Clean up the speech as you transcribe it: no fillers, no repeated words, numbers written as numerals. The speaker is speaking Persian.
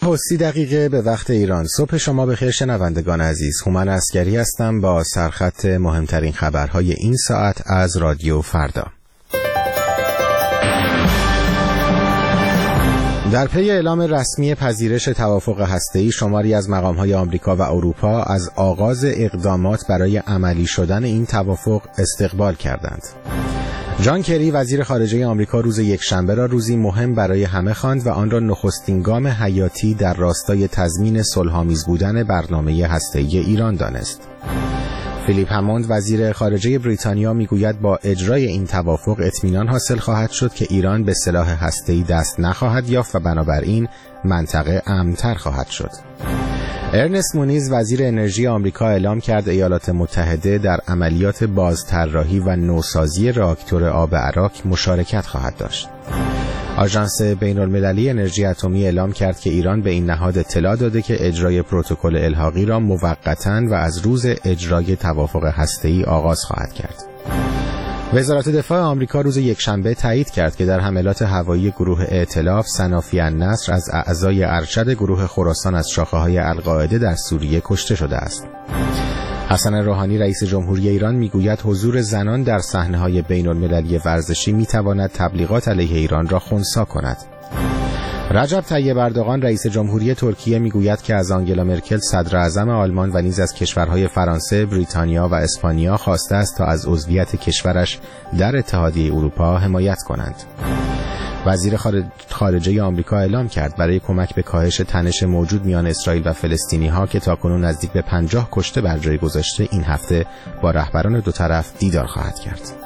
30 دقیقه به وقت ایران. صبح شما بخیر شنوندگان عزیز. هومن عسگری هستم با سرخط مهمترین خبرهای این ساعت از رادیو فردا. در پی اعلام رسمی پذیرش توافق هسته‌ای، شماری از مقام‌های آمریکا و اروپا از آغاز اقدامات برای عملی شدن این توافق استقبال کردند. جان کری وزیر خارجه آمریکا روز یکشنبه را روزی مهم برای همه خواند و آن را نخستین گام حیاتی در راستای تضمین صلح‌آمیز بودن برنامه هسته‌ای ایران دانست. فیلیپ هموند وزیر خارجه بریتانیا میگوید با اجرای این توافق اطمینان حاصل خواهد شد که ایران به سلاح هسته‌ای دست نخواهد یافت و بنابراین منطقه امن‌تر خواهد شد. ارنست مونیز وزیر انرژی آمریکا اعلام کرد ایالات متحده در عملیات بازطراحی و نوسازی راکتور آب اراک مشارکت خواهد داشت. آژانس بین‌المللی انرژی اتمی اعلام کرد که ایران به این نهاد اطلاع داده که اجرای پروتکل الحاقی را موقتاً و از روز اجرای توافق هسته‌ای آغاز خواهد کرد. وزارت دفاع آمریکا روز یکشنبه تایید کرد که در حملات هوایی گروه ائتلاف صنافی النصر از اعضای ارشد گروه خراسان از شاخه‌های القاعده در سوریه کشته شده است. حسن روحانی رئیس جمهوری ایران میگوید حضور زنان در صحنه‌های بین‌المللی ورزشی میتواند تبلیغات علیه ایران را خنثی کند. رجب طیب اردوغان رئیس جمهوری ترکیه میگوید که از آنگلا مرکل صدر اعظم آلمان و نیز از کشورهای فرانسه، بریتانیا و اسپانیا خواسته است تا از عضویت کشورش در اتحادیه اروپا حمایت کنند. وزیر خارجه آمریکا اعلام کرد برای کمک به کاهش تنش موجود میان اسرائیل و فلسطینی‌ها که تاکنون نزدیک به 50 کشته بر جای گذاشته این هفته با رهبران دو طرف دیدار خواهد کرد.